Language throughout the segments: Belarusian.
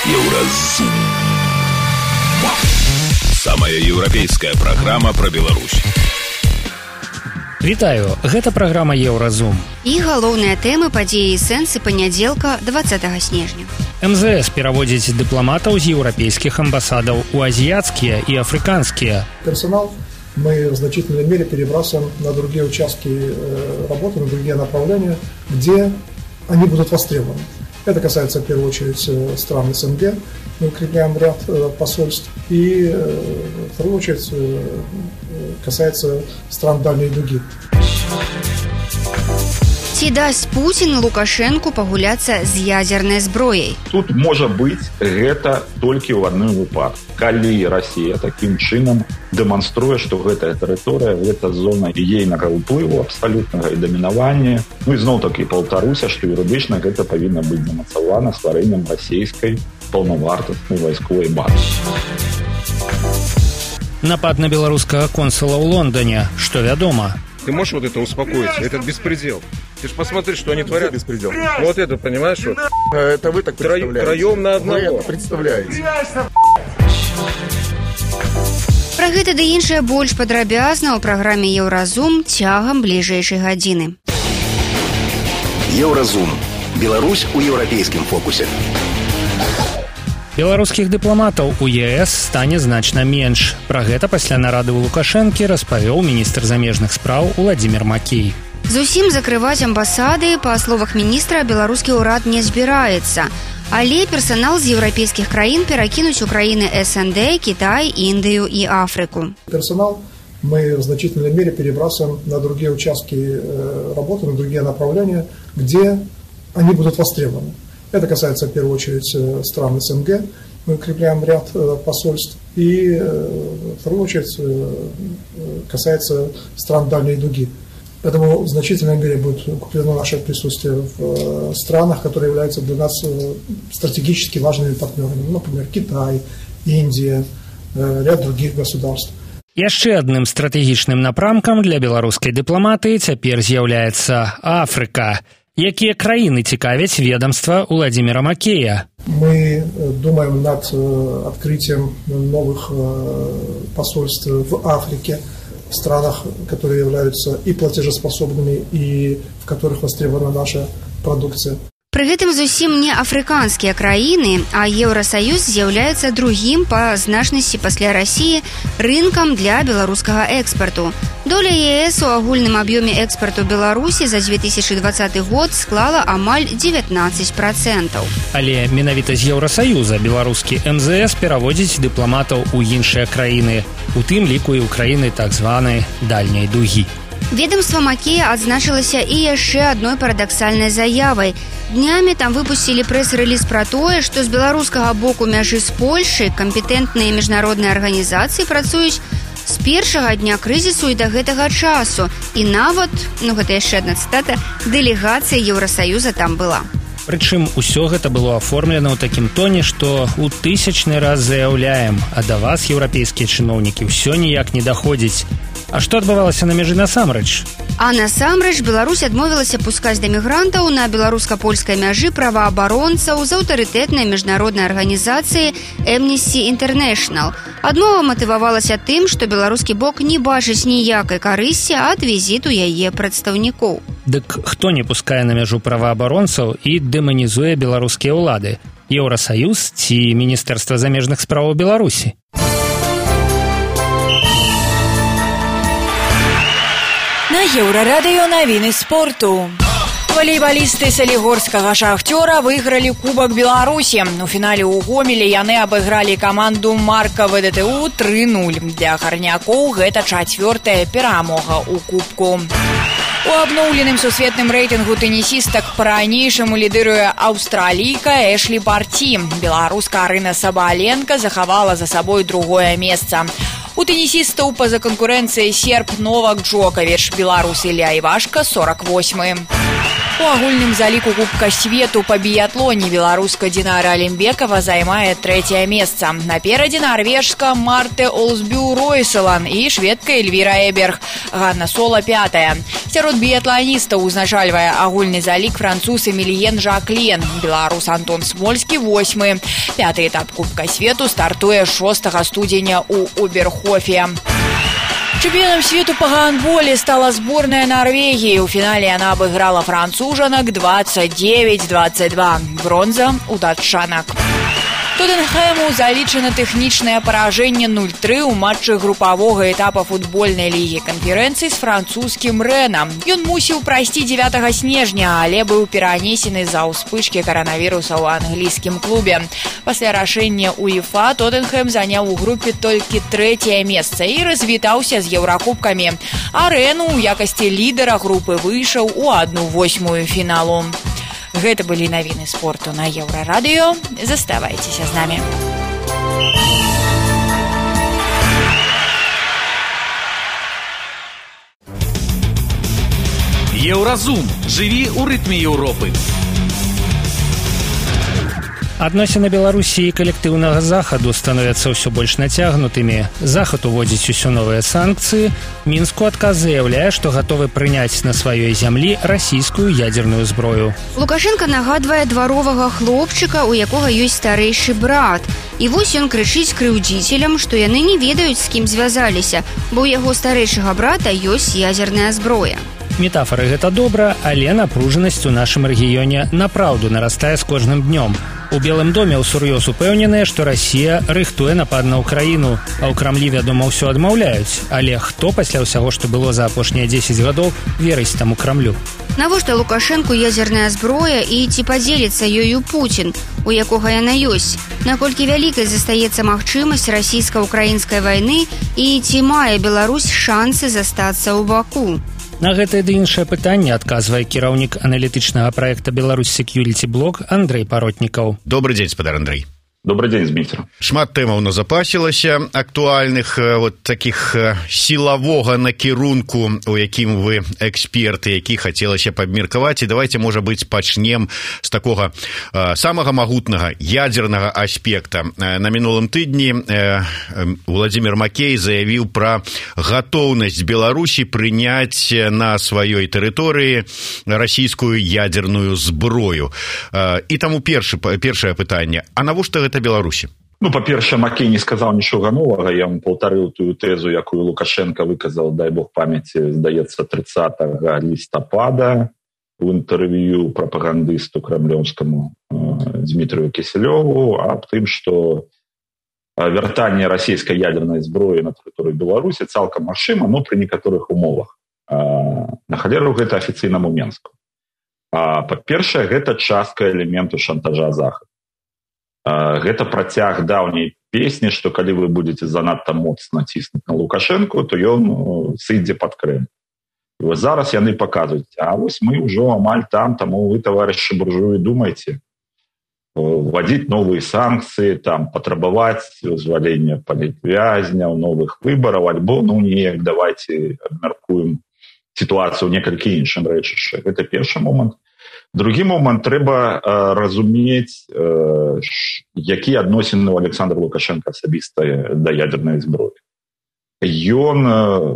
Еўразум. Самая еўрапейская праграма пра Беларусь. Вітаю, гэта праграма Еўразум. І галоўныя тэмы, падзеі і сэнсы панядзелка 20 снежня. МЗС пераводзіць дыпламатаў з еўрапейскіх амбасадаў у азіяцкія і афрыканскія. Персонал мы в значительной мере перебрасываем на другие участки работы, на другие направления, где они будут востребованы. Это касается, в первую очередь, стран СНГ. Мы укрепляем ряд посольств. И, в вторую очередь, касается стран дальней дуги. Ці дасць Путін Лукашэнку пагуляцца з ядзернай зброяй? Тут можа быць гэта толькі ў адным выпадку. Калі Расія такім чынам дэманструе, што гэтая тэрыторыя, гэта зона ейнага ўплыву абсалютнага і дамінавання. Ну і зноў-такі паўтаруся, што юрыдычна гэта павінна быць замацавана стварэннем расійскай паўнавартаснай вайсковай базы. Напад на беларускага консула ў Лондоне. Што вядома? Ты можешь вот это успокоить? Это беспредел. Ты ж посмотри, что они творят. Беспредел. Вот это, понимаешь? Вот. Это вы так представляете. Троем на одного. Вы это представляете. Пра гэта ды іншае больш падрабязна ў праграме Еўразум цягам бліжэйшай гадзіны. Еўразум. Беларусь у еўрапейскім фокусе. Беларускіх дыпламатаў у ЕС стане значна менш. Пра гэта пасля нарады ў Лукашэнкі распавёў міністр замежных спраў Уладзімір Макей. Зусім закрываць амбасады, па словах міністра, беларускі ўрад не збіраецца. Але персанал з еўрапейскіх краін перакінуць у краіны СНД, Кітай, Індыю і Афрыку. Персонал мы в значительной мере перебрасываем на другие участки работы, на другие направления, где они будут востребованы. Это касается, в первую очередь, стран СНГ. Мы укрепляем ряд посольств. И, в вторую очередь, касается стран дальней дуги. Поэтому в значительной мере будет укреплено наше присутствие в странах, которые являются для нас стратегически важными партнерами. Например, Китай, Индия, ряд других государств. Яшчэ адным стратэгічным напрамкам для беларускай дыпламатыі цяпер з'яўляецца Афрыка. Якія краіны цікавяць ведомства Уладзіміра Макея? Мы думаем над открытием новых посольств в Африке, в странах, которые являются и платежеспособными, и в которых востребована наша продукция. Пры гэтым зусім не афрыканскія краіны, а Еўрасаюз з'яўляецца другім па значнасці пасля Расіі рынкам для беларускага экспарту. Доля ЕС у агульным аб'ёме экспарту Беларусі за 2020 год склала амаль 19%. Але менавіта з Еўрасаюза беларускі МЗС пераводзіць дыпламатаў у іншыя краіны, у тым ліку і ў краіны так званай дальняй дугі. Ведомства Макея адзначылася і яшчэ адной парадаксальнай заявай. Днямі там выпусцілі прэс-рэліз пра тое, што з беларускага боку мяжы з Польшай кампетэнтныя міжнародныя арганізацыі працуюць з першага дня крызісу і да гэтага часу. І нават, гэта яшчэ адна цытата, дэлегацыя Еўрасаюза там была. Прычым усё гэта было аформлена ў такім тоне, што ў тысячны раз заяўляем, а да вас, еўрапейскія чыноўнікі, ўсё ніяк не даходзіць. А што адбывалася на мяжы насамрэч? А насамрэч Беларусь адмовілася пускаць да мігрантаў на беларуска-польскай мяжы праваабаронцаў з аўтарытэтнай міжнароднай арганізацыі Amnesty International. Адмова матывавалася тым, што беларускі бок не бачыць ніякай карысці ад візіту яе прадстаўнікоў. Дык хто не пускае на мяжу праваабаронцаў і дэманізуе беларускія ўлады? Еўрасаюз ці Міністэрства замежных спраў Беларусі? На Еўрарадыё навіны спорту. Валейбалісты салігорскага «Шахтёра» выйгралі Кубак Беларусі. У фінале ў Гомелі яны абыгралі каманду Марка ВДТУ 3-0. Для гарнякоў гэта 4-я перамога ў Кубку. У абноўленым сусветным рэйтынгу тэнісістак па-ранейшаму лідыруе аўстралійка Эшлі Барці. Беларуска Арына Сабаленка захавала за сабой другое месца. У тэнісістаў па-за канкурэнцыяй серб Новак Джоковіч, беларус Ілля Івашка 48-м. У агульным заліку Кубка свету па біятлоне беларуска Динара Алимбекова займае 3-е месца. Наперадзе нарвежска Марте Олсбю-Ройселан і шведка Эльвіра Эберг. Ганна Сола 5-я. Сярод біятланістаў узначальвае агульны залік француз Эмільен Жаклен, беларус Антон Смольскі 8-й. 5-й этап Кубка свету стартуе 6 студзеня у Оберхофе. Чемпионом свету по гандболе стала сборная Норвегии. У финале она обыграла француженок 29-22. Бронза у датчанок. Тоттенхэму залічана тэхнічнае паражэнне 0-3 у матчы групавога этапа футбольнай лігі канферэнцыі з французскім Рэнам. Ён мусіў прайсці 9 снежня, але быў перанесены з-за ўспышкі каранавіруса ў англійскім клубе. Пасля рашэння УЕФА Тоттенхэм заняў у групе толькі 3-е месца і развітаўся з еўракубкамі. А Рэну ў якасці лідара групы выйшаў у 1/8 фіналу. Гэта былі навіны спорту на Еўрарадыё. Заставайцеся з намі. Еўразум. Жыві ў рытме Еўропы. Адносіны Беларусі і калектыўнага захаду становяцца ўсё больш нацягнутымі. Захад уводзіць усё новыя санкцыі. Мінску адказ заяўляе, што гатовы прыняць на сваёй зямлі расійскую ядерную зброю. Лукашенко нагадвае дваровага хлопчыка, у якога ёсць старэйшы брат. І вось ён крычыць крыўдзіцелям, што яны не ведаюць, з кім звязаліся, бо ў яго старэйшага брата ёсць ядерная зброя. Метафоры гэта добра, але напружанасць у нашым рэгіёне напраўду нарастае з кожным днём. У Белым доме ўсур'ёз упэўненыя, што Расія рыхтуе напад на Ўкраіну, а ў Крамлі, вядома, ўсё адмаўляюць. Але хто пасля ўсяго, што было за апошнія 10 гадоў, верыць таму Крамлю? Навошта Лукашэнку ядерная зброя і ці падзеліцца ёю Пуцін, у якога яна ёсць? Наколькі вялікай застаецца магчымасць расійска-ўкраінскай вайны і ці мае Беларусь шансы застацца ў Баку? На гэтае ды іншае пытанне адказвае кіраўнік аналітычнага праекта «Беларусь Security Блог» Андрэй Паротнікаў. Добрый дзень, спадар Андрэй. Добрый дзень, Дмітрий. Шмат тэмаў назапасілася актуальных, вот таких сілавога накірунку, у якім вы эксперты, які хацелася пабмеркаваць. І давайте, можа быць, пачнем з такога самага магутнага ядернага аспекта. На мінулым тыдні Владимир Макей заявіў пра гатоўнасць Беларусі прыняць на сваёй тэрыторыі расійскую ядерную зброю. І таму першае пытанне, а навошта гэта Беларусі? Ну, па-першае, Макей не сказаў нічога новага, я вам паўтарыў тую тэзу, якую Лукашенко выказаў, дай бог памяці, здаецца, 30 лістапада у інтэрв'ю прапагандысту крамлёўскаму Дмітрию Кісялёву аб тым, што вяртанне расійскай ядернай зброі на тэрыторыю Беларусі цалкам магчыма, но пры некаторых умовах. На халеру гэта афіцыйнаму Менску. Па-першае, гэта частка элементу шантажа Захаду. Гэта працяг даўняй песні, што калі вы будзеце занадта моцна ціснуць на Лукашэнку, то ён сыдзе пад Крым. І вось зараз яны паказваюць, а вось мы ўжо амаль там, таму вы, таварышы буржуі, думайце, вводзіць новыя санкцыі, там, патрабаваць вызвалення палітвязняў, новых выбараў, альбо, ну, неяк, давайте абмяркуем сітуацыю ў некалькі іншым рэчышчах. Гэта першы момант. Другі момант, трэба разумець, якія адносіны у Александра Лукашенка асабіста да ядернай зброі. Ён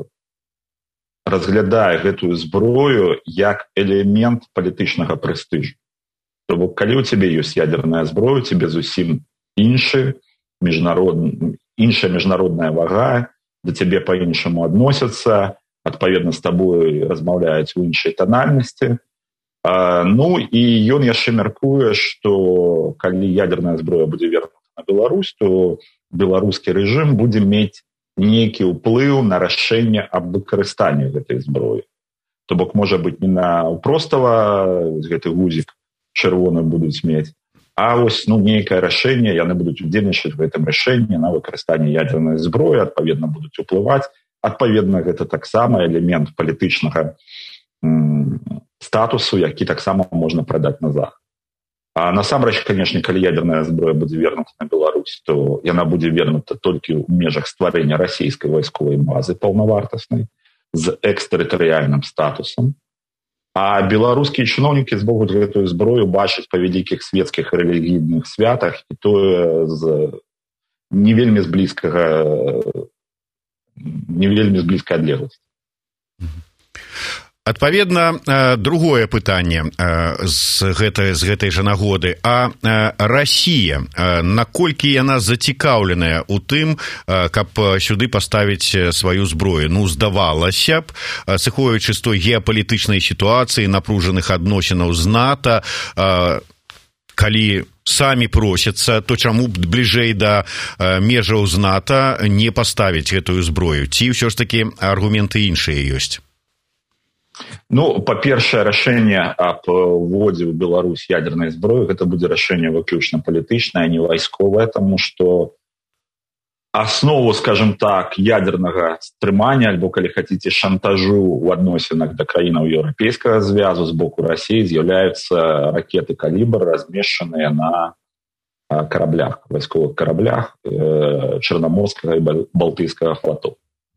разглядае гэтую зброю як элемент палітычнага прэстыжу. То бок, калі ў цябе ёсць ядерная зброя, у цябе зусім іншая міжнародная вага, да цябе па-іншаму адносяцца, адпаведна з табой размаўляюць у іншай танальнасці. Ну, і ён яшчэ мяркуе, што калі ядерная зброя будзе вернута на Беларусь, то беларускі рэжым будзе мець нейкі ўплыў на рашэнне аб выкарыстанні гэтай зброі. То бок, можа быць, не на простава гэты гузік чырвоны будуць мець, а вось, ну, нейкае рашэнне, яны будуць удзельнічаць в гэтым рашэнні на выкарыстанне ядернай зброі, адпаведна будуць уплываць. Адпаведна, гэта таксама элемент палітычнага статусу, які таксама можна прадаць на Захад. А насамрэч, канешне, калі ядерная зброя будзе вернута на Беларусь, то яна будзе вернута толькі ў межах стварэння расійскай вайсковай базы паўнавартаснай з экстэрытарыяльным статусам. А беларускія чыноўнікі змогуць гэтую зброю бачыць па вялікіх светскіх і рэлігійных святах, і тое з не вельмі з блізкай адлегласці. Адпаведна, другое пытанне з гэтай жа нагоды. А Расія, наколькі яна зацікаўленая ў тым, каб сюды паставіць сваю зброю? Ну, здавалася б, сыходзячы з той геапалітычнай сітуацыі, напружаных адносінаў з НАТО, калі самі просяцца, то чаму б бліжэй да межаў з НАТО не паставіць гэтую зброю? Ці ўсё ж такі аргументы іншыя ёсць? Ну, па-першае, рашэнне аб вводзе ў Беларусь ядернай зброі, гэта будзе рашэнне выключна палітычнае, а не вайсковае, таму што аснову, скажем так, ядернага стрымання, альбо, калі хаціце, шантажу ў адносінах да краінаў еўрапейскага звязу з боку Расіі з'яўляюцца ракеты «Калібр», размешчаныя на караблях, вайсковых караблях Чарнаморскага і Балтыйскага флотов.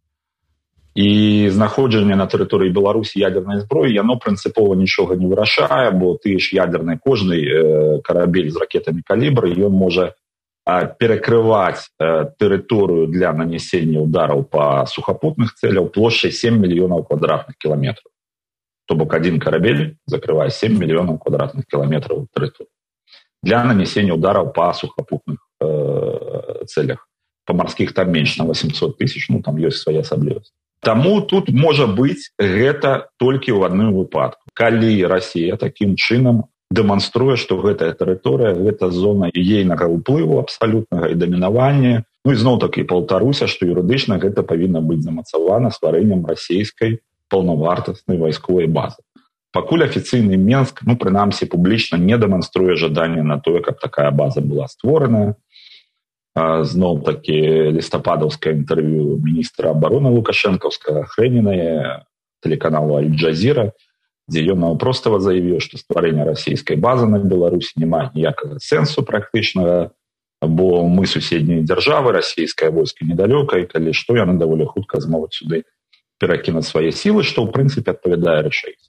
І знаходжанне на тэрыторыі Беларусі ядернай зброі, яно прынцыпова нічога не вырашае, бо ты ж ядерны кожны карабель з ракетамі «Калібр», ён можа перакрываць тэрыторыю для нанесення удараў па сухапутных цэляў плошчай 7 мільёнаў квадратных кіламетраў. То бок один карабель закрывае 7 мільёнаў квадратных кіламетраў тэрыторыі для нанесення удараў па сухапутных цэлях. Па марскіх там менш на 800 тысяч, ну там ёсць свая асаблівасць. Таму тут можа быць гэта толькі ў адным выпадку. Калі Расія такім чынам дэманструе, што гэтая тэрыторыя, гэта зона ейнага ўплыву абсалютнага і дамінавання. Ну і зноў-такі паўтаруся, што юрыдычна гэта павінна быць замацавана стварэннем расійскай паўнавартаснай вайсковай базы. Пакуль афіцыйны Менск, ну прынамсі публічна не дэманструе жаданне на тое, каб такая база была створаная. Зноў-такі лістападаўскае інтэрв'ю міністра абароны лукашэнкаўскага Хрэніна тэлеканалу Аль-Джазіра, дзе ён наўпростава заявіў, што стварэнне расійскай базы на Беларусі не мае ніякага сэнсу практычнага, бо мы суседнія дзяржавы, расійскае войска недалёка, і калі што, яны даволі хутка змогуць сюды перакінуць свае сілы, што ў прынцыпе адпавядае рэчаіснасці.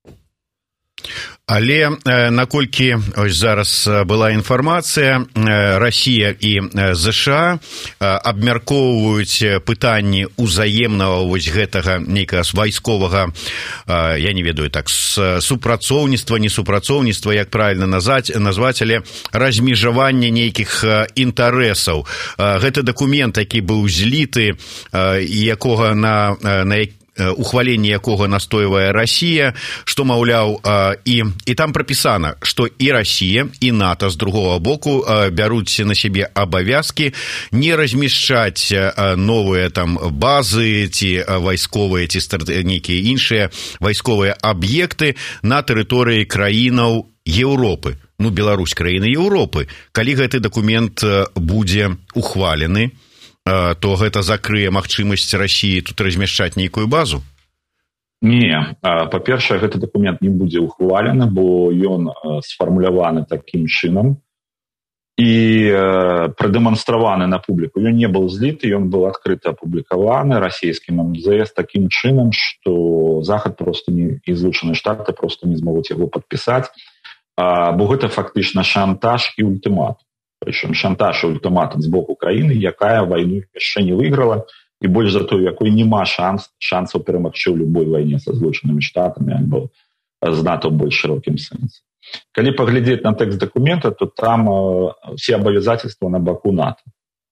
Але наколькі ось зараз была інфармацыя, Расія і ЗША абмяркоўваюць пытанні ўзаемнага вось гэтага нейкага вайсковага, я не ведаю так, супрацоўніцтва, не супрацоўніцтва, як правільна назваць, але размежавання нейкіх інтарэсаў. Гэты дакумент, які быў зліты, якога на ухваленне якога настойвае Расія, што, маўляў, і там прапісана, што і Расія, і НАТО з другого боку бяруць на сябе абавязкі не размяшчаць новыя там базы ці вайсковыя, ці нейкія іншыя вайсковыя аб'екты на тэрыторыі краінаў Еўропы. Ну, Беларусь краіны Еўропы. Калі гэты дакумент будзе ухвалены, то гэта закрые магчымасць Расіі тут размяшчаць нейкую базу? Не. Па-першае, гэты дакумент не будзе ухвалены, бо ён сфармуляваны такім чынам і прадэманстраваны на публіку. Ён не быў зліты, ён быў адкрыта апублікаваны расійскім МЗС такім чынам, што Захад проста і Злучаныя Штаты проста не змогуць яго падпісаць, бо гэта фактычна шантаж і ультыматум. Прычым шантаж і ультыматум з боку краіны, якая вайну яшчэ не выйграла, і больш за тое, якой няма шансаў перамагчы ў любой вайне са Злучанымі Штатамі альбо з НАТО ў больш шырокім сэнсе. Калі паглядзець на тэкст дакумента, то там все абавязательства на баку НАТО.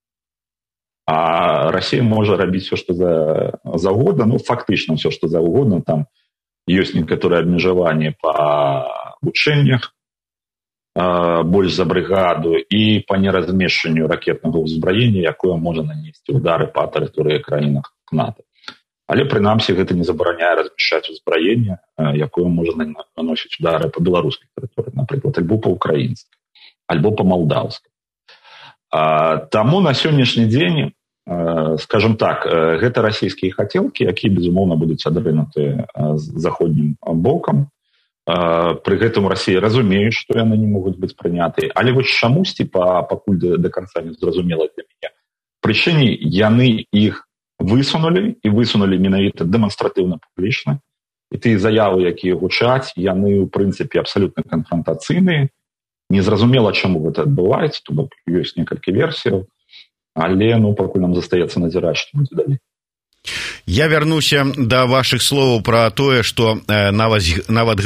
А Расія можа рабіць все, што заўгодна, ну фактычна все, што заўгодна, там ёсць некаторыя абмежаванні па вучэннях, больш за брыгаду і па неразмешчанню ракетнага ўзбраення, якое можа нанесці удары па тэрыторыі краінах НАТО. Але, прынамсі, гэта не забараняе размяшчаць узбраенне, якое можа наносіць удары па беларускай тэрыторыі, напрыклад, альбо па украінскай, альбо па малдаўскай. Таму на сённяшні дзень, скажем так, гэта расійскія хацелкі, якія, безумоўна, будуць адрынуты заходнім бокам. Пры гэтым Расія разумее, што яны не могуць быць прынятыя. Але вось чамусьці, пакуль да канца не зразумела для мяне, прычыне яны іх высунулі, і высунулі менавіта дэманстратыўна публічна, і тыя заявы, якія гучаць, яны, у прынцыпе, абсалютна канфрантацыйныя. Незразумела, чаму гэта адбываецца, то бок ёсць некалькі версіяў, але, пакуль нам застаецца назіраць, што будзе далей. Я вярнуся да вашых словаў пра тое, што нават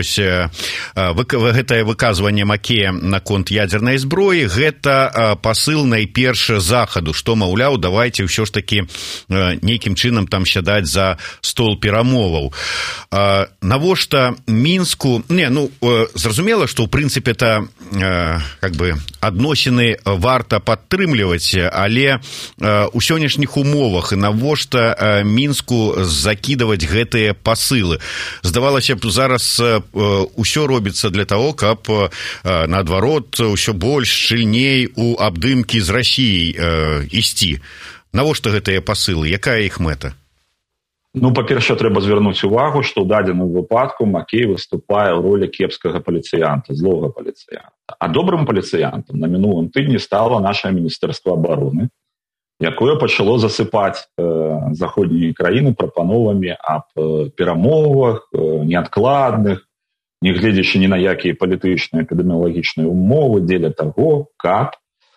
гэтае выказванне Макея наконт ядзернай зброі, гэта пасыл найперш захаду, што, маўляў, давайце ўсё ж такі нейкім чынам там сядаць за стол перамоваў. Навошта Мінску... зразумела, што ў прынцыпе это адносіны варта падтрымліваць, але ў сённяшніх умовах і навошта Мінску закідаваць гэтыя пасылы. Здавалася б, зараз усё робіцца для таго, каб наадварот усё больш шчыльней у абдымкі з Расіяй ісці. Навошта гэтыя пасылы? Якая іх мэта? Па-першае, трэба звярнуць увагу, што ў дадзеным выпадку Макей выступае ў ролі кепскага паліцыянта, злога паліцыянта. А добрым паліцыянтам на мінулым тыдні стала наша Міністэрства абароны, якое пачало засыпаць заходнія краіны прапановамі аб перамовах, неадкладных, нягледзячы ні на якія палітычныя эпідэміялагічныя умовы дзеля таго, каб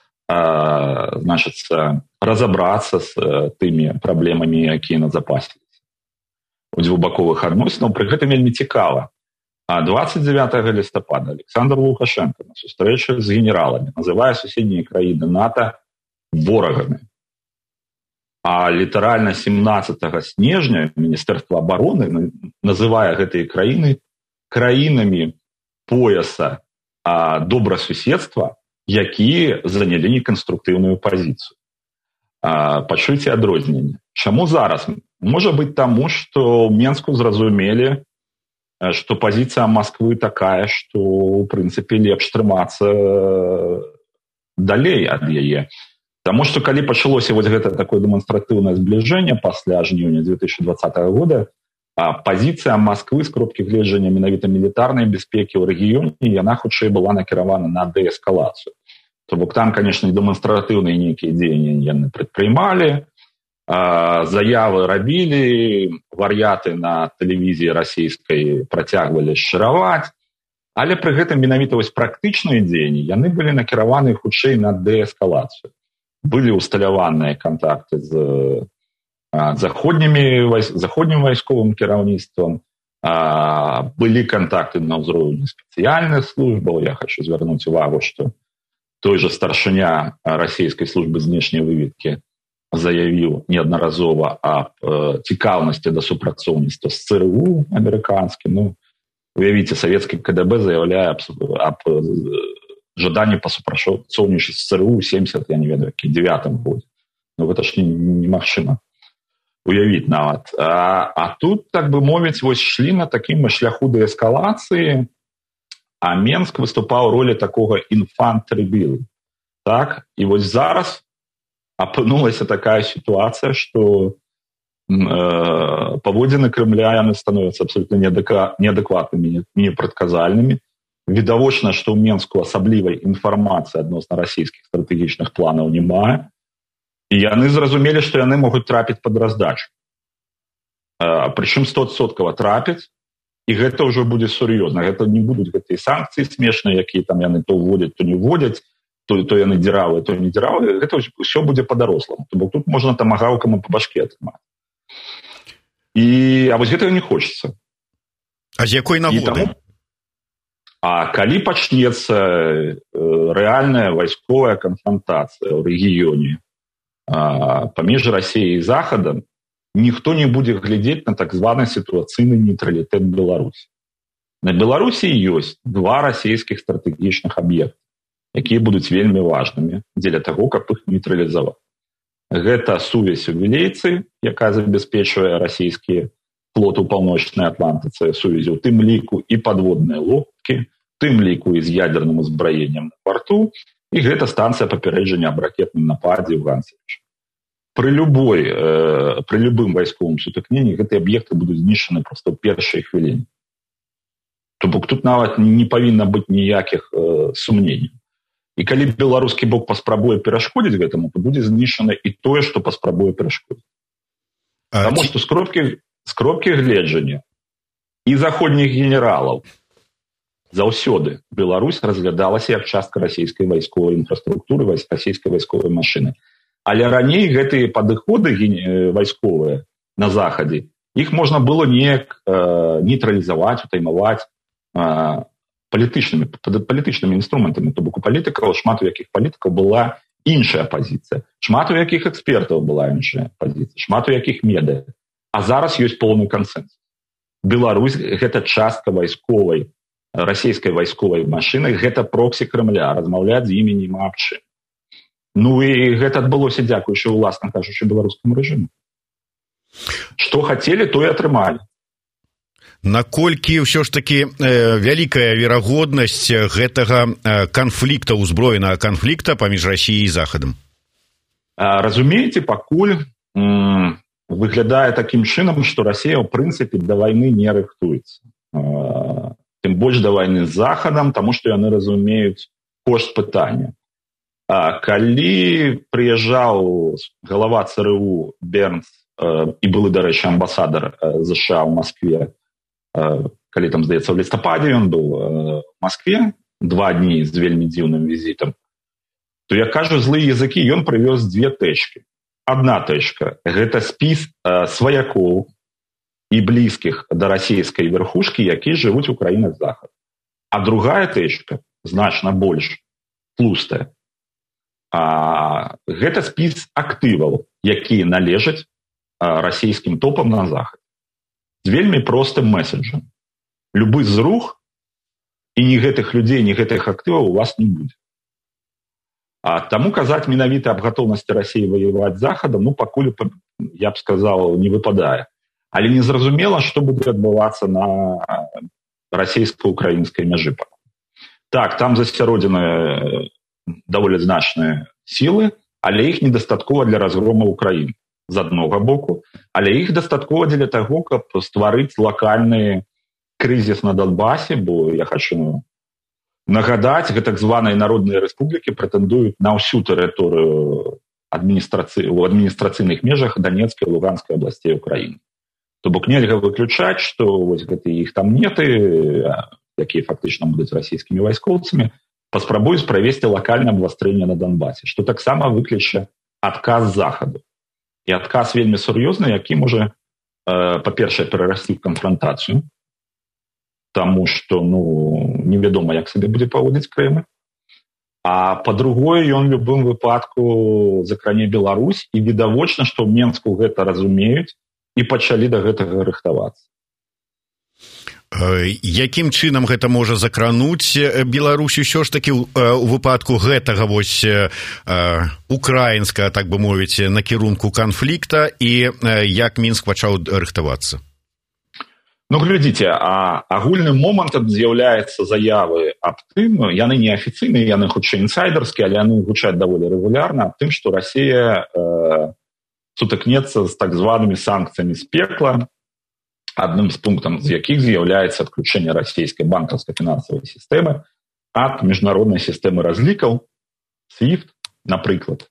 разабрацца з тымі праблемамі, якія назапасіліся у дзвюбаковых адносінах. Пры гэтым вельмі цікава. 29 лістапада Александр Лукашенко на сустрэчы з генераламі называе суседнія краіны НАТО ворагамі. А літаральна 17 снежня Міністэрства абароны называе гэтыя краіны краінамі пояса добрасуседства, якія занялі неканструктыўную пазіцыю. Пачуйце адрозненне. Чаму зараз? Можа быць таму, што ў Менску зразумелі, што пазіцыя Масквы такая, што, у прынцыпе, лепш трымацца далей ад яе. Таму што калі пачалося вось гэта такое дэманстратыўнае збліжэнне пасля жніўня 2020 года, пазіцыя Масквы з кропкі гледжання менавіта мілітарнай бяспекі ў рэгіёне, яна хутчэй была накіравана на дээскалацыю. То бок там, канешне, дэманстратыўныя нейкія дзеянні яны прадпрымалі, заявы рабілі, вар'яты на тэлевізіі расійскай працягвалі шчыраваць, але пры гэтым менавіта вось практычныя дзеянні яны былі накіраваны хутчэй на дээскалацыю. Былі ўсталяваныя кантакты з заходнім вайсковым кіраўніцтвам, былі кантакты на ўзроўні спецыяльных службаў. Я хочу звярнуць увагу, што той жа старшыня расійскай службы знешняй выведкі заявіў неаднаразова аб цікаўнасці да супрацоўніцтва з ЦРУ амерыканскім. Уявіце, савецкі КДБ заявляе аб жаданні пасупрацоўнічаць з ЦРУ ў 79 годзе. Гэта ж немагчыма уявіць нават. А тут, так бы мовіць, вось шлі на такім шляху дээскалацыі, а Менск выступаў у ролі такога інфант-трибілу. Так? І вось зараз апынулася такая сітуацыя, што паводзіны Крымля яны становяцца абсолютна неадэкватнымі, непрадказальнымі. Відавочна, што ў Менску асаблівай інфармацыі адносна расійскіх стратэгічных планаў немає, і яны зразумелі, што яны могуць трапіць пад раздачу. Прычым 100% трапяць, і гэта ўжо будзе сур'ёзна. Гэта не будуць гэтыя санкцыі смешныя, якія там яны то вводзяць, то не вводзяць, то яны дзіравыя, то не дзіравыя. Гэта ўсё будзе па-даросламу. То бок тут можна тамагаўкам па башке атрымаць. А вось гэтага не хочацца. А з якой нагоды? А калі пачнецца рэальная вайсковая канфрантацыя ў рэгіёне паміж Расіяй і Захадам, ніхто не будзе глядзець на так званы сітуацыйны нейтралітэт Беларусі. На Беларусі ёсць два расійскіх стратэгічных аб'екта, якія будуць вельмі важнымі дзеля таго, каб іх нейтралізаваць. Гэта сувязь у Вілейцы, якая забяспечвае расійскія флоты ў паўночнай Атлантыцы, сувязі ў тым ліку і падводныя лодкі, тым ліку і з ядерным узбраеннем на барту, і гэта станцыя папярэджання аб ракетным нападзе ў Гансевіча. Пры любым вайсковым сутыкненні гэтыя аб'екты будуць знішчаны проста ў першай хвіліне. То бок тут нават не павінна быць ніякіх сумненняў. І калі беларускі бок паспрабуе перашкодзіць гэтаму, то будзе знішчана і тое, што паспрабуе перашкодзіць. Таму што з кропкі гледжання і заходніх генералаў заўсёды Беларусь разглядалася як частка расійскай вайсковай інфраструктуры, расійскай вайсковай машыны. Але раней гэтыя падыходы вайсковыя на захадзе, іх можна было неяк нейтралізаваць, утаймаваць палітычнымі інструментамі. То бок у палітыкаў, шмат у якіх палітыкаў была іншая пазіцыя. Шмат у якіх экспертаў была іншая пазіцыя. Шмат у якіх медыя. А зараз ёсць поўны кансэнсус. Беларусь – гэта частка вайсковай, расійскай вайсковай машыны, гэта проксі Крэмля, размаўляць з імі няма аб чым. Ну і гэта адбылося дзякуючы, уласна кажучы, беларускаму рэжыму. Што хацелі, то і атрымалі. Наколькі ўсё ж такі вялікая верагоднасць гэтага канфлікта, узброенага канфлікта паміж Расіяй і Захадам? Разумееце, пакуль выглядае такім чынам, што Расія, ў прынцыпе, да вайны не рыхтуецца. Тым больш да вайны з Захадам, таму што яны разумеюць кошт пытання. Калі прыязджаў галава ЦРУ Бернс і былы, дарэчы, амбасадар ЗША ў Маскве, калі там, здаецца, у лістападзе ён быў у Маскве 2 дні з вельмі дзіўным візітам, то, як кажу, злыя языкі, ён прывёз 2 тэчкі. Адна тэчка – гэта спіс сваякоў і блізкіх да расійскай верхушкі, якія жывуць у краінах Захаду. А другая тэчка, значна больш тлустая, гэта спіс актываў, якія належаць расійскім топам на Захад. З вельмі простым меседжам. Любы зрух, і ні гэтых людзей, ні гэтых актываў у вас не будзе. Таму казаць менавіта аб гатоўнасці Расіі ваяваць з Захадам, ну, пакуль, я б сказаў, не выпадае. Але незразумела, што будзе адбывацца на расійска-украінскай мяжы. Так, там засяродзены даволі значныя сілы, але іх недастаткова для разгрому ўкраіны. З аднога боку, але іх дастаткова для таго, каб стварыць лакальны крызіс на Донбасе, бо я хочу нагадаць, так званыя народныя рэспублікі прэтэндуюць на ўсю тэрыторыю у адміністрацыйных межах Донецкай і Луганскай абласцей Украіны. То бок нельга выключаць, што вось гэтыя іх там неты, якія фактычна будуць расійскімі вайскоўцамі, паспрабуюць правесці лакальнае абвастрэнне на Донбасе, што таксама выкліча адказ Захаду. І адказ вельмі сур'ёзны, які можа, па-першае, перарасці ў канфрантацыю, таму што, невядома, як сабе будзе паводзіць Крэмль. А па-другое, ён у любым выпадку закране Беларусь, і відавочна, што ў Менску гэта разумеюць і пачалі да гэтага рыхтавацца. Якім чынам гэта можа закрануць Беларусь усё ж такі ў выпадку гэтага вось украінскага, так бы мовіць, накірунку канфлікта, і як Мінск пачаў рыхтавацца? Ну, глядзіце, агульным момантам з'яўляецца заявы аб тым, яны неафіцыйныя, яны хутчэй інсайдерскія, але яны гучаць даволі рэгулярна, аб тым, што Расія сутыкнецца з так званымі санкцыямі з пекла, адным з пунктаў з якіх з'яўляецца адключэнне расійскай банкаўскай фінансавай сістэмы ад міжнароднай сістэмы разлікаў, SWIFT, напрыклад.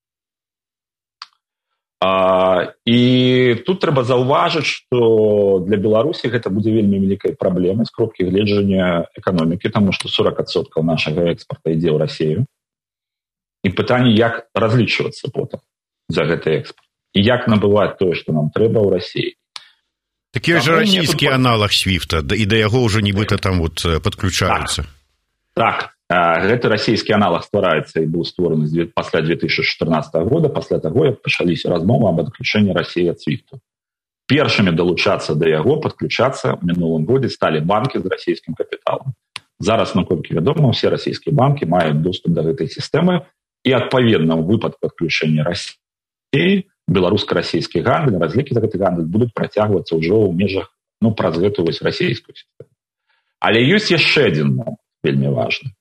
І тут трэба заўважыць, што для Беларусі гэта будзе вельмі вялікай праблемай з кропкі гледжання эканомікі, таму што 40% нашага экспарта ідзе ў Расію. І пытанне, як разлічвацца потым за гэты экспорт. І як набываць тое, што нам трэба ў Расіі. Такі ж расійскі аналаг SWIFT, і да яго ўжо нібыта там падключаюцца. Так, гэты расійскі аналаг ствараецца і быў створаны пасля 2014 года, пасля таго, як пачаліся размовы аб адключэнні Расіі ад SWIFT. Першымі далучацца да яго, падключацца ў мінулым годзе сталі банкі з расійскім капіталам. Зараз, наколькі вядома, усе расійскія банкі маюць доступ да гэтай сістэмы, і адпаведна ў выпадку адключэння Расіі беларуска-расійскі гандаль, разлікі за гэты гандаль будуць працягвацца ўжо ў межах, праз гэтую вось расійскую сістэму. Але ёсць яшчэ адзін момант, вельмі важны.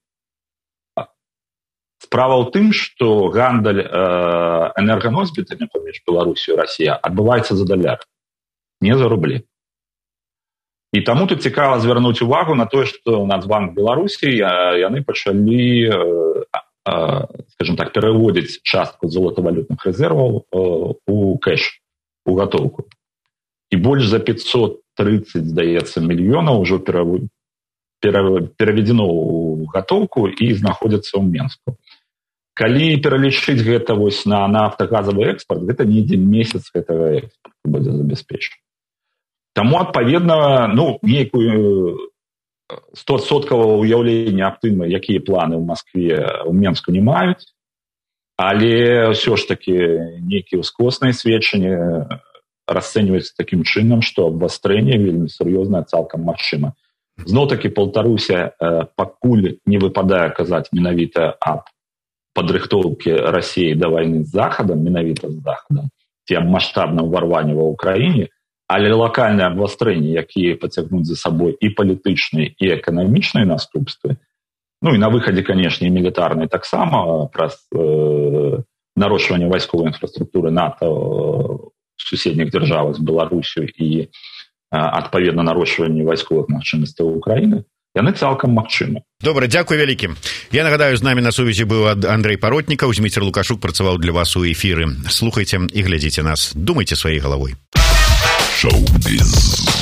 Справа ў тым, што гандаль энерганосьбітамі паміж Беларусю і Расія адбываецца за даляр, не за рублі. І таму тут цікава звярнуць увагу на тое, што Нацбанк Беларусі яны пачалі, скажем так, пераводзіць частку золатавалютных рэзерваў у кэш, у гатоўку. і больш за 530, здаецца, мільёнаў ўжо пераведено ў гатоўку і знаходзяцца ў Менску. Калі пералічыць гэта вось на нафтагазавы экспорт, гэта недзе месяц гэтага экспорту будзе забяспечаны. Таму, адпаведна, нейкую 100% уяўлення аб тым, якія планы ў Маскве, ў Менску не маюць, але ўсё ж такі нейкія ўскосныя сведчанні расцэньваюцца такім чынам, што абвастрэнне вельмі сур'ёзнае цалкам магчыма. Зноў-такі паўтаруся, пакуль не выпадае казаць менавіта аб падрыхтоўкі Расіі да вайны з Захадам, менавіта з Захадам, ці аб маштабным ўварванні ва ўкраіне, але лакальныя абвастрэнні, якія пацягнуць за сабой і палітычныя, і эканамічныя наступствы, і на выхадзе, канешне, і мілітарнай таксама праз нарошчванне вайсковай інфраструктуры НАТО ў суседніх дзяржавах з Беларусю і адпаведна нарошчванне вайсковых магчымасцяў Украіны, яны цалкам магчымы. Добра, дзякуй вялікі. Я нагадаю, з намі на сувязі быў Андрэй Паротнікаў, Зміцер Лукашук працаваў для вас у эфіры. Слухайце і глядзіце нас. Думайце сваёй галавой. Шоу-біз.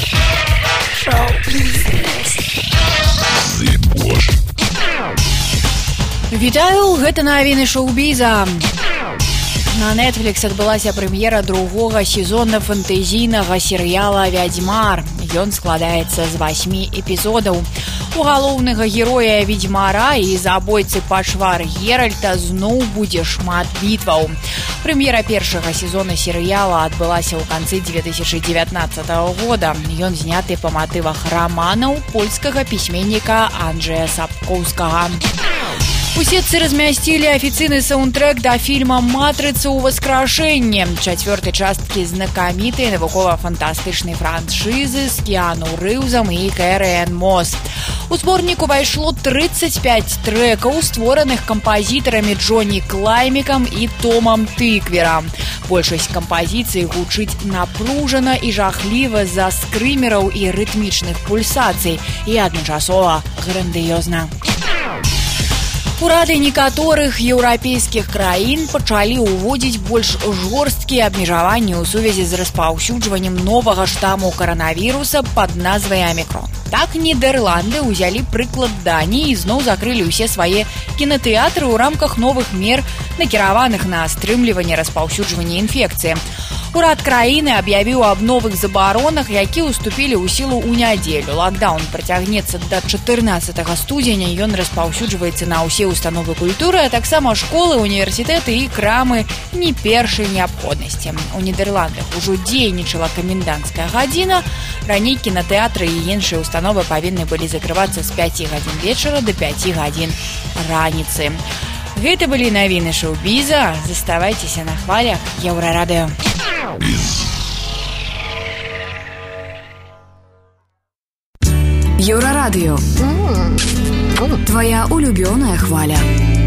Вітаю, гэта навіны шоу-біза. На Netflix адбылася прэм'ера другога сезона фэнтэзійнага серыяла «Вядзьмар». Ён складаецца з 8 эпізодаў. У галоўнага героя Ведьмара і забойцы пачвар Геральта зноў будзе шмат бітваў. Прэм'ера першага сезона серыяла адбылася ў канцы 2019 года. Ён зняты па матывах раманаў польскага пісьменніка Анджэя Сапкоўскага. У сетцы размясцілі афіцыйны саундтрэк да фільма «Матрыца ўваскрашэнне», чацвёртай часткі знакамітай навукова-фантастычнай франшызы з Кіану Рэўзам і Кэрри-Энн Мос. У зборнік увайшло 35 трэкаў, створаных кампазітарамі Джонні Клаймікам і Томам Тыкверам. Большасць кампазіцый гучыць напружана і жахліва з-за скрымераў і рытмічных пульсацый і адначасова грандыёзна. Урады некаторых еўрапейскіх краін пачалі ўводзіць больш жорсткія абмежаванні ў сувязі з распаўсюджваннем новага штаму каранавіруса пад назвай Омікрон. Так, Нідерланды ўзялі прыклад Даніі і зноў закрылі ўсе свае кінатэатры ў рамках новых мер, накіраваных на стрымліванне распаўсюджвання інфекцыі. Урад краіны аб'явіў аб новых забаронах, якія ўступілі ў сілу ў нядзелю. Лакдаун працягнецца да 14 студзеня, ён распаўсюджваецца на ўсе установы культуры, а таксама школы, універсітэты і крамы не першай неабходнасці. У Нідерландах ужо дзейнічала каменданцкая гадзіна, раней кінатэатры і іншыя установы павінны былі закрывацца з 5 гадзін вечара да 5 гадзін раніцы. Гэта былі навіны шоу-біза. Заставайцеся на хвалях Еўрарадыё. Еўрарадыё. Твоя улюбёная хваля.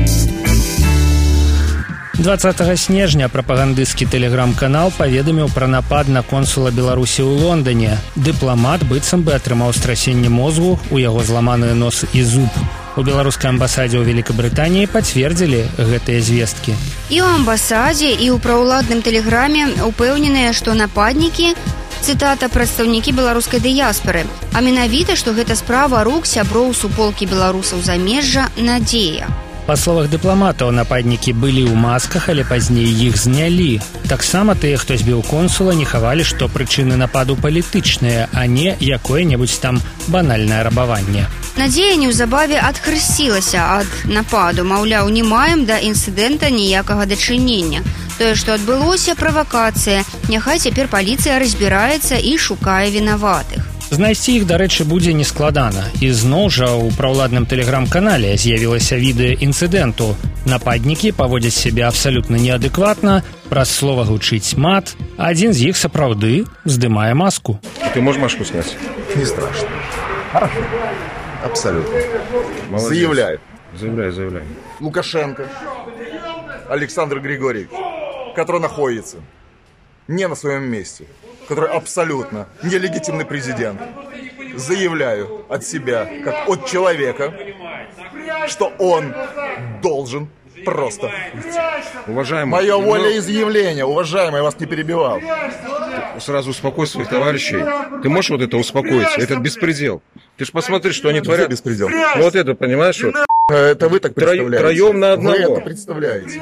20 снежня прапагандысцкі тэлеграм-канал паведаміў пра напад на консула Беларусі ў Лондане. Дыпламат быццам бы атрымаў страсенне мозгу, у яго зламаны нос і зуб. У беларускай амбасадзе ў Великабрытаніі пацвердзілі гэтыя звесткі. І ў амбасадзе, і ў праўладным тэлеграме упэўненыя, што нападнікі, цытата, прадстаўнікі беларускай дыяспары, а менавіта, што гэта справа рук сяброў суполкі беларусаў замежжа «Надзея». Па словах дыпламатаў, нападнікі былі ў масках, але пазней іх знялі. Таксама тыя, хто збіў консула, не хавалі, што прычыны нападу палітычныя, а не якое-небудзь там банальнае рабаванне. «Надзея» неўзабаве адхрысцілася ад нападу, маўляў, не маем да інцыдэнта ніякага дачынення. Тое, што адбылося, правакацыя. Няхай цяпер паліцыя разбіраецца і шукае вінаватых. Знайсці іх, дарэчы, будзе нескладана. І зноў жа ў праўладным тэлеграм-канале з'явілася відэа інцыдэнту. Нападнікі паводзяць сябе абсалютна неадэкватна, праз слова гучыць мат, а адзін з іх сапраўды здымае маску. Ты можешь маску снять? Не страшно. Хорошо. Абсолютно. Молодец. Заявляю. Заявляй. Лукашенко Александр Григорьевич, который находится не на своем месте, который абсолютно нелегитимный президент, заявляю от себя, как от человека, что он должен просто уйти. Уважаемый, мое волеизъявление, уважаемый, я вас не перебивал. сразу успокой своих товарищей. Ты можешь вот это успокоиться? Это беспредел. Ты ж посмотри, что они творят. Беспредел. Вот это, понимаешь? Вот. Это вы так представляете. Троем на одного. Вы это представляете.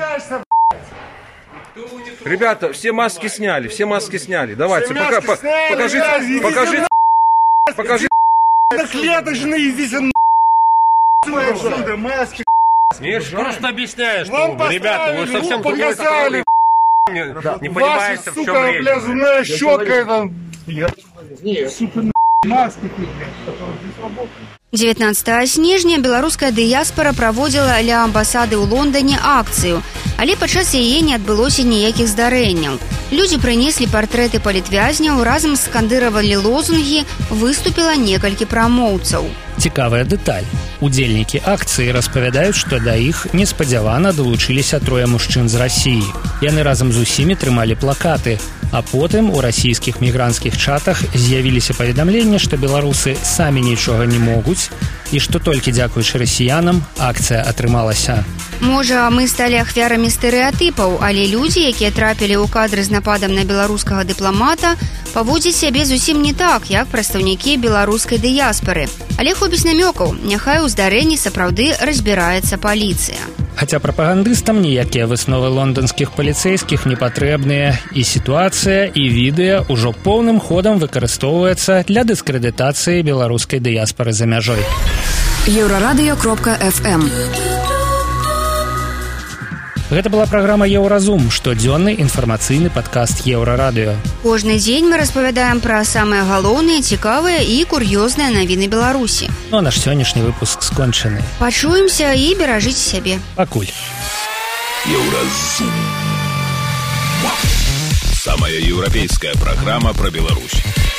Ребята, все маски сняли. Давайте, покажите. Клеточные здесь маски. Миш, просто объясняешь, что ребята, вы совсем показали. Не понимаете, в чем речь. Ваша, сука, щетка это. Сука, маски. 19 снежня беларуская дыяспара праводзіла ля амбасады ў Лондане акцыю, але падчас яе не адбылося ніякіх здарэнняў. Людзі прынеслі партрэты палітвязняў, разам скандыравалі лозунгі, выступіла некалькі прамоўцаў. Цікавая дэталь. Удзельнікі акцыі распавядаюць, што да іх неспадзявана далучыліся трое мужчын з Расіі. Яны разам з усімі трымалі плакаты, а потым у расійскіх мігранцкіх чатах з'явіліся паведамленні, што беларусы самі нічога не могуць і што толькі дзякуючы расіянам акцыя атрымалася. Можа, мы сталі ахвярамі стэрэатыпаў, але людзі, якія трапілі ў кадры з нападам на беларускага дыпламата, паводзяць сябе зусім не так, як прадстаўнікі беларускай дыяспары. Але хопіць намёкаў, няхай у здарэнні сапраўды разбіраецца паліцыя. Хаця прапагандыстам ніякія высновы лонданскіх паліцэйскіх не патрэбныя, і сітуацыя, і відэа ўжо поўным ходам выкарыстоўваецца для дыскрэдытацыі беларускай дыяспары за мяжой. Еўрарадыё.фм. Гэта была праграма «Еўразум», штодзённы інфармацыйны падкаст Еўрарадыё. Кожны дзень мы распавядаем пра самыя галоўныя, цікавыя і кур'ёзныя навіны Беларусі. Ну, наш сённяшні выпуск скончаны. Пачуемся і беражыце сябе. Пакуль. Еўразум. Самая еўрапейская праграма пра Беларусь.